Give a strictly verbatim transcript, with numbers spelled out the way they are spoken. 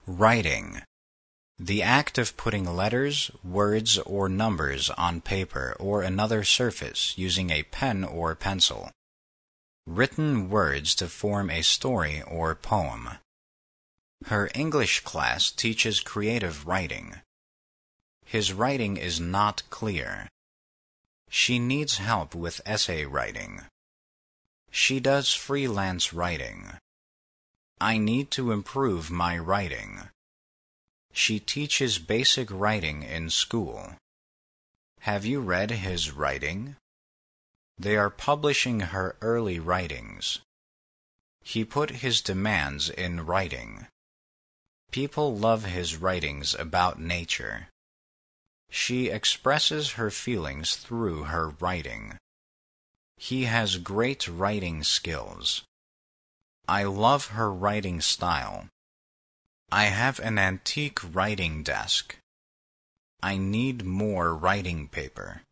Writing. The act of putting letters, words, or numbers on paper or another surface using a pen or pencil. Written words to form a story or poem. Her English class teaches creative writing. His writing is not clear. She needs help with essay writing. She does freelance writing. I need to improve my writing. She teaches basic writing in school. Have you read his writing? They are publishing her early writings. He put his demands in writing. People love his writings about nature. She expresses her feelings through her writing. He has great writing skills. I love her writing style. I have an antique writing desk. I need more writing paper.